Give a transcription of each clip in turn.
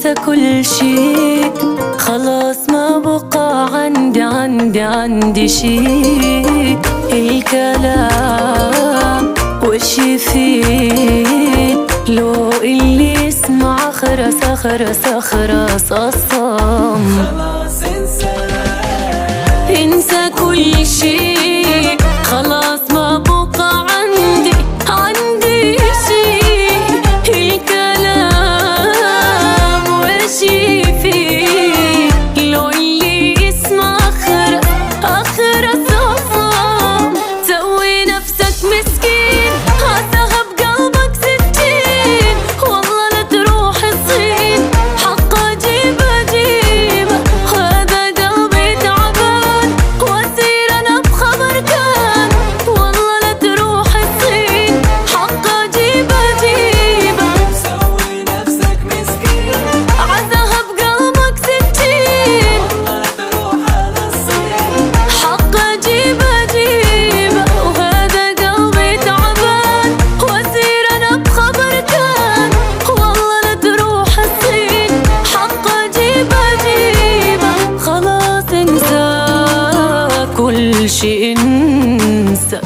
انسى كل شي، خلاص ما بقى عندي شي. الكلام وش يفيد لو اللي يسمع خرس الصم. خلاص انسى كل شي، خلاص ما بقى عندي شي. الكلام وش يفيد لو اللي يسمع خرس الصم. سوي نفسك مسكين، هاتها بقلبك سكين، والله لا تروح الصين، حقا جيبه هذا قلبي تعبان، واسير انا بخبر كان، والله لا تروح الصين، حقا جيبه سوي نفسك مسكين، عزها بقلبك سكين، والله لا تروح على الصين، حقا جيبه وهذا قلبي تعبان، واسير انا بخبر كان، والله لا تروح الصين، حقا جيبه خلاص انسى كل شي، انسى.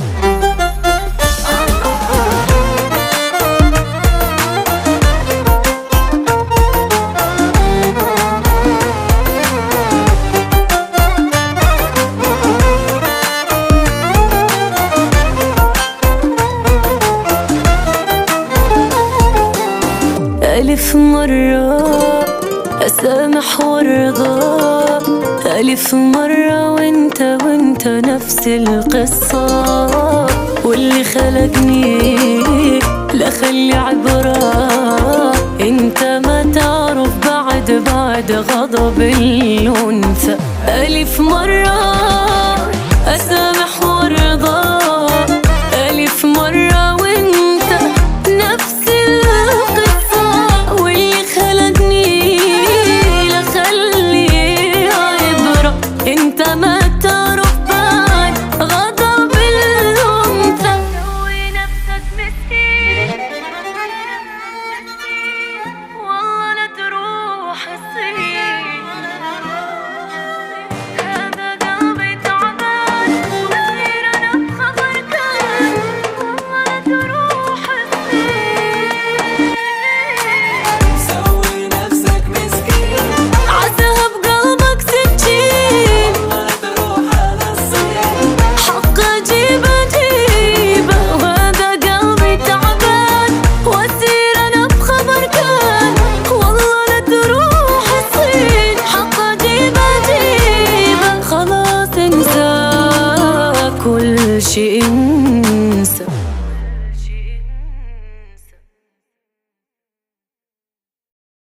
ألف مرة أسامح وارضى، ألف مرة وانت نفس القصة، واللي خلقني لا خلي عبرة. انت ما تعرف بعد غضب الأنثى. ألف مرة أسامح وارضى، ألف مرة وانت نفس القصة، واللي خلقني لا خلي عبرة. انت ما